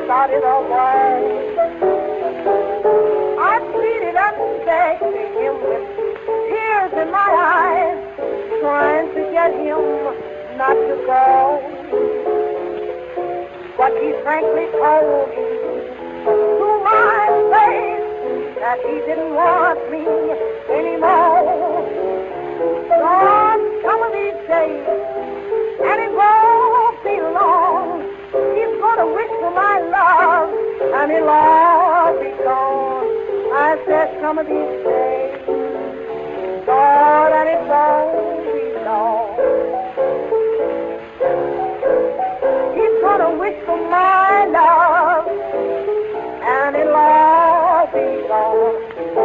started away. I pleaded and begged to him with tears in my eyes, trying to get him not to go. But he frankly told me to my face that he didn't want me anymore. So on some of these days, and it won't be long, he's gonna wish for my love, and it'll all be gone. I said some of these days, Lord, and it won't be long. He's gonna wish for my love, and it'll all be gone.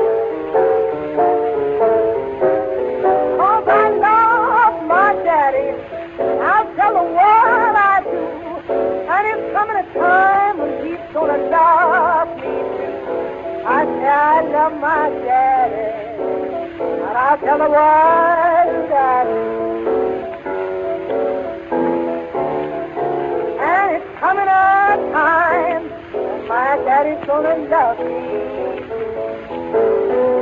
'Cause I love my daddy, I'll tell the world I do, and it's coming a time when he's gonna love me too. I say I love my daddy, and I'll tell the world I do. And it's coming a time when my daddy's gonna love me too.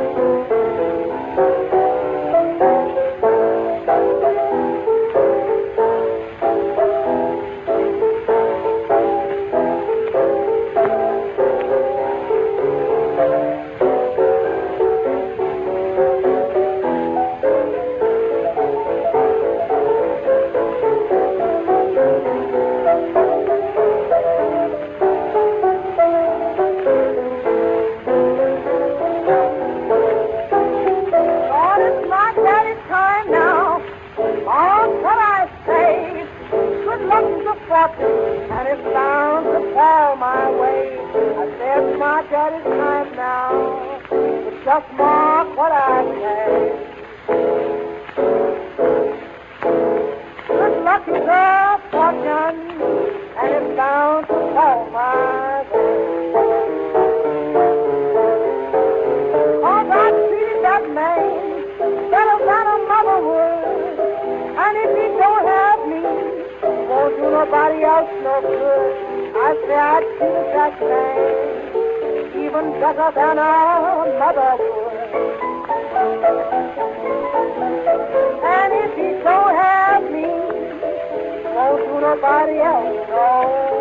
And it's bound to fall my way. I said it's my daddy's time now. But just mark what I say. Good luck is a fortune, and it's bound to fall my way. 'Cause I treated that man better than a mother would, and if he don't have me, won't do nobody else no good. I say I'd treat that man even better than a mother would. And if he don't have me, won't do nobody else no